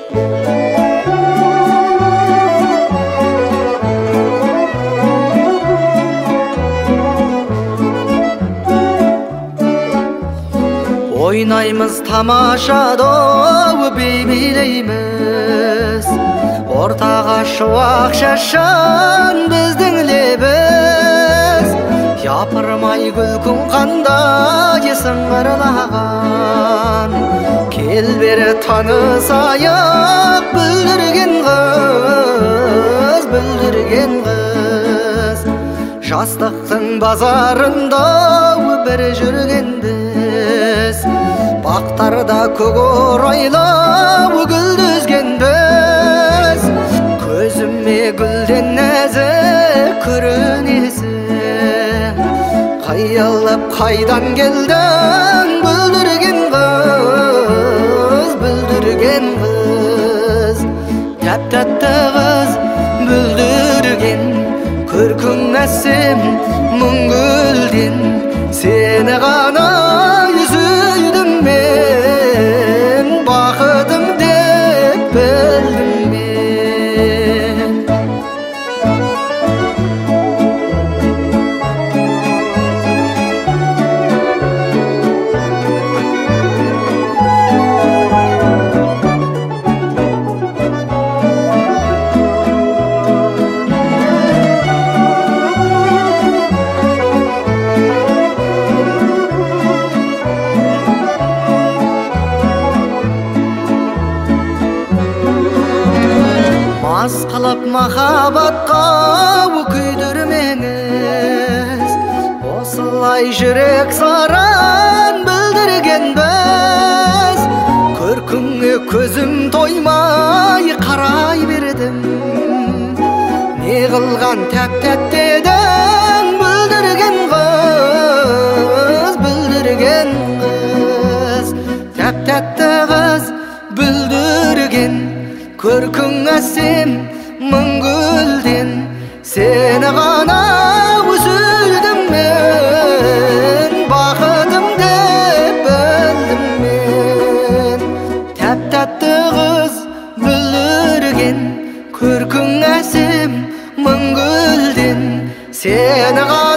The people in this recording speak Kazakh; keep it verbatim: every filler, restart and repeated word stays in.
Ойнаймыз тамаша доп билейміз, ортаға шуақ шашқан біздің лебіз. Япырмай күлкің қандай сыңғырлаған, кел бері танысайық, бүлдірген қыз, бүлдірген қыз. Жастықтың базарында бір жүргенбіз, бақтарда көкорайлап гүлдезгенбіз. Көзіме гүлден нәзік көрінесің, қиялап қайдан келдің, бүлдірген қыз, бүлдірген қыз. Тәп-тәтті қыз, бүлдірген, көркің әсем мың гүлден, сені ғана сүйдім мен, бақытым деп білдім мен. Мас қылып махаббатқа күйдірмеңіз, осылай жүрек саран білдіргенбіз. Көркіңе көзім тоймай қарай бердім, не қылған тәп-тәтті едің, бүлдірген қыз, бүлдірген қыз. Тәп-тәтті қыз, бүлдірген, көркің әсем мың гүлден, сені ғана сүйдім мен, бақытым деп білдім мен. Тәп-тәтті қыз, бүлдірген, көркің әсем мың гүлден, сені ғана